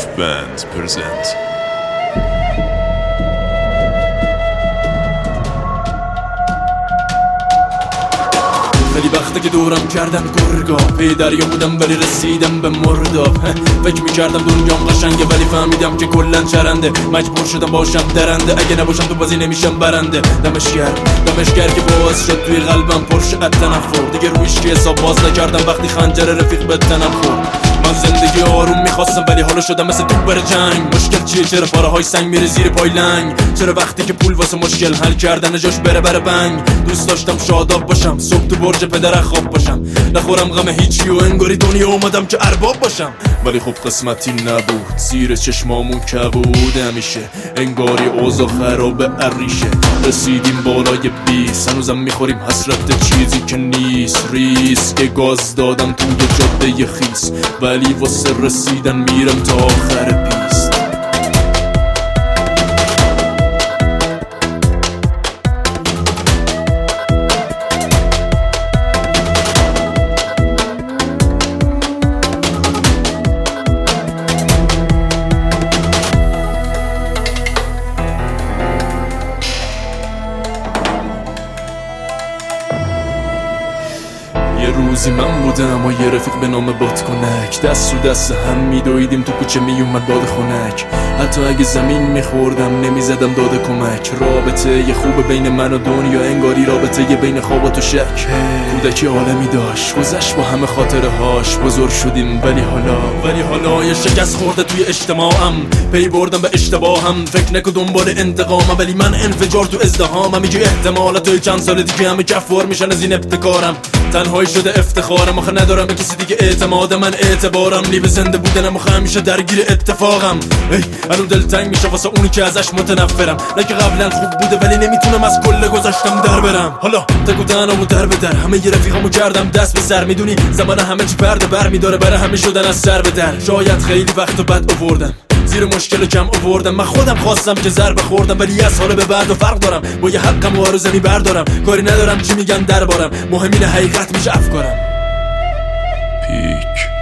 Life Band present. خیلی وقته که دورم کردن گرگا، پی دریا بودم ولی رسیدم به مرداب. فکر میکردم دنیام قشنگه ولی فهمیدم که کلن چرنده. مجبور شدم باشم درنده، اگه نباشم تو بازی نمیشم برنده. دمشگر که باعث شد توی قلبم پرشه تنفر. دیگه رویش که حساب باز نکردم وقتی خنجر رفیق به تنم خورد. من زندگی آروم میخواستم ولی حالا شدم مثل تو بر جنگ. مشکل چیه؟ چرا پاره های سنگ میره زیر پای لنگ؟ چرا وقتی که پول واسه مشکل حل کردن جاش بره بنگ؟ دوست داشتم شاداب باشم، صبح تو برج پدر خواب باشم، نخورم غم هیچی و انگاری دنیا اومدم که ارباب باشم. ولی خب قسمتی نبود، زیر چشمامون کبود همیشه، انگاری اوضاع خرابه عریشه. رسیدیم بالای 20، هنوزم میخوریم حسرت چیزی که نیست. ریسک گاز دادم توی جاده خیس، ولی واسه رسیدن میرم تا آخر پیست. یه روزی من بودم و یه رفیق به نام بادکنک، دست و دست هم میدویدیم تو کوچه میومد باد خنک. حتی اگه زمین میخوردم نمیزدم داد کمک. رابطه یه خوب بین من و دنیا، انگاری رابطه یه بین خوابات و شک. کودکی عالمی داشت، گذشت با همه خاطره هاش. بزرگ شدیم ولی حالا یه شکست خورده توی اجتماعم. پی بردم به اشتباهم، فکر نکن دنبال انتقامم، ولی من انفجار تو ازدهامم. میگه احتمالات توی چند سال دیگه همه کفوار میشن از این ابتکارم. تنهایی شده افتخارم، آخه ندارم به کسی دیگه اعتماد. من اعتبارم لیب زنده بودنم، آخه همیشه درگیر اتفاقم. الان دلتنگ میشه واسه اونی که ازش متنفرم. نه که قبلا خوب بوده ولی نمیتونم از کل گذشتم در برم. حالا تگو تنمو در به در، همه ی رفیقامو کردم دست به سر. میدونی زمان همه چی پرده بر میداره، برای همه شدن از سر به در. شاید خیلی وقت بد آوردم، زیر مشکل کم آوردم. من خودم خواستم که ضربه خوردم، ولی از حالا به بعد و فرق دارم. با یه حقم و آرزمی بردارم، کاری ندارم چی میگن دربارم. مهم اینه حقیقت میشه افکارم. پیک